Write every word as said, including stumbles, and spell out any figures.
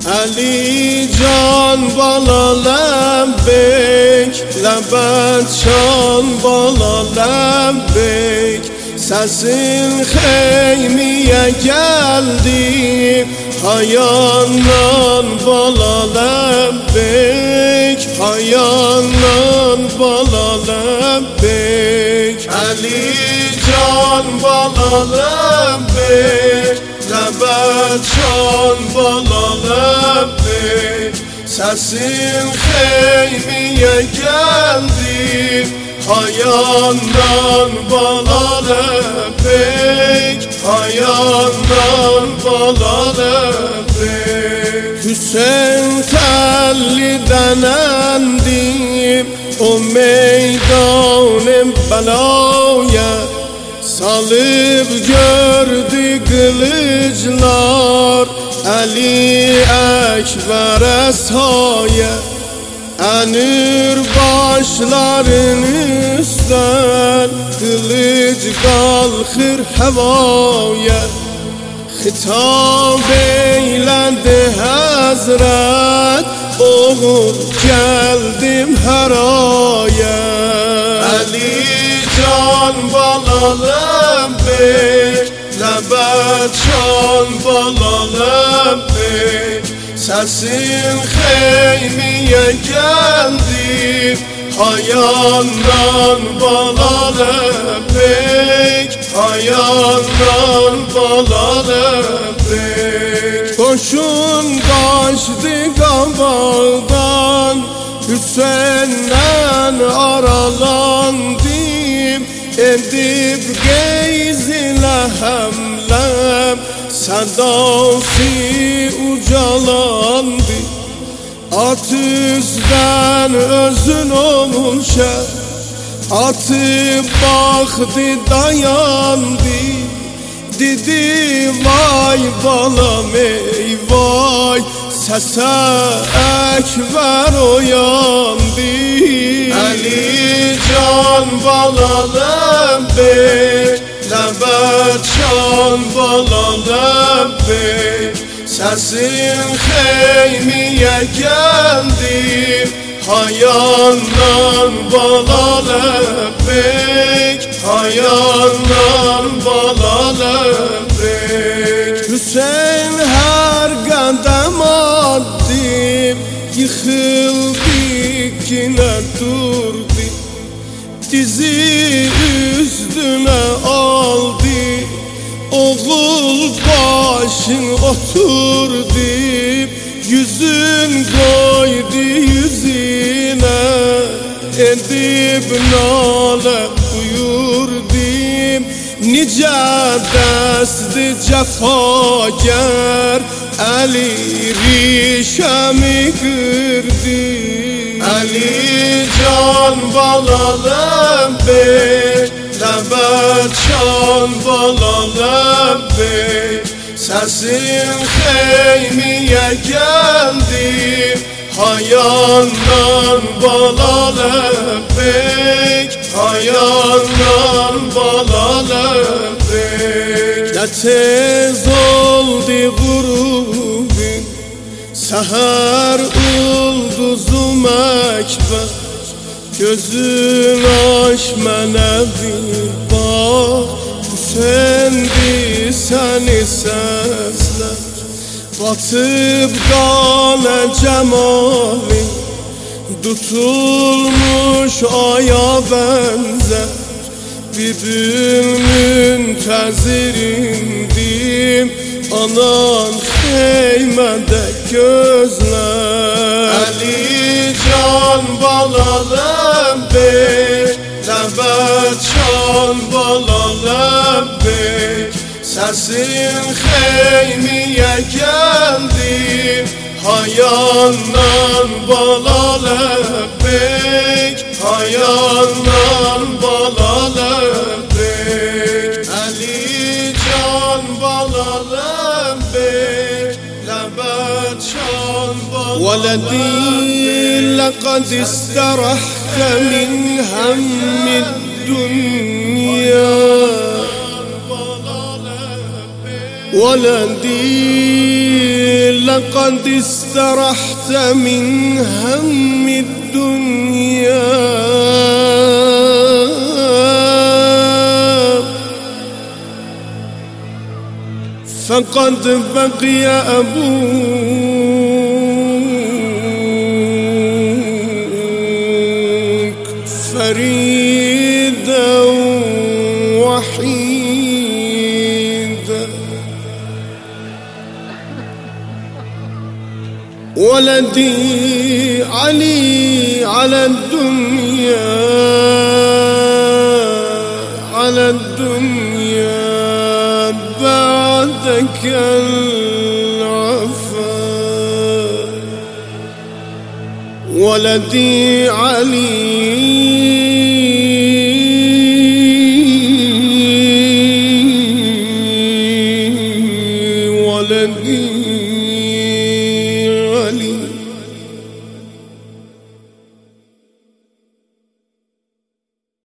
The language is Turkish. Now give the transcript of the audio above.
Ali can bala lembek, lebet can bala lembek. Sesin xeymiye geldi, hayandan bala lembek, hayandan bala lembek. Ali can bala lembek, lebet can bala lembek. Sesin xeymiye geldi, hayandan bala lembek, hayandan bala lembek. Hüseyin telli'den endim, o meydanım belaya. Salıp gördü kılıçlar, Ali Ekber'e saye. Enir başların üstten, kılıç kalkır havaya. Hitap eylendi Hazret, oğul geldim her aya. Ali can bala lembek, lebet can bala lembek. Sesin xeymiye geldi, hayandan bala lembek, hayandan bala lembek. Koşun kaçtı kabağdan, Hüseyin'den aralandım. Edip geyzile hemlem, sedası ucalandı. Atüzden özün olmuşa, atıp baktı dayandı. Dedi vay balam ey vay, sese Ekber oyandı. Ali can bala lembek, lebet can bala lembek. Sesin xeymiye geldi, hayandan bala lembek, hayandan bala lembek. Hüseyin her kadem attım, yıkıldı yine durdu. Dizi üstüne aldı, oğul başın oturdu. Yüzün koydu yüzüne, edip nale buyurdum. Nice desti cefaker, Ali rişemi kırdı. Ali can bala lembek, lebet can bala lembek. Sesin xeymiye geldi, hayandan bala lembek, hayandan bala lembek. Ne tez oldu gurubin, seher ulduzum Ekber. Gözün aç mənə bir bak, Hüseyin'di seni sesler. Batıp qana cemalin, tutulmuş aya benzer. Bülbül müntezirindim, anan xeymede gözler. Ali can bala lembek, lebet can bala lembek. Sesin xeymiye geldi, hayandan bala lembek, hayandan bala lembek. Ali can bala lembek, lebet can bala ولدي لقد استرحت من هم الدنيا ولدي لقد استرحت من هم الدنيا، فقد بقي أبوك فريدا وحيدا. ولدي علي على الدنيا، على الدنيا بعدك العفا. ولدي علي ولدي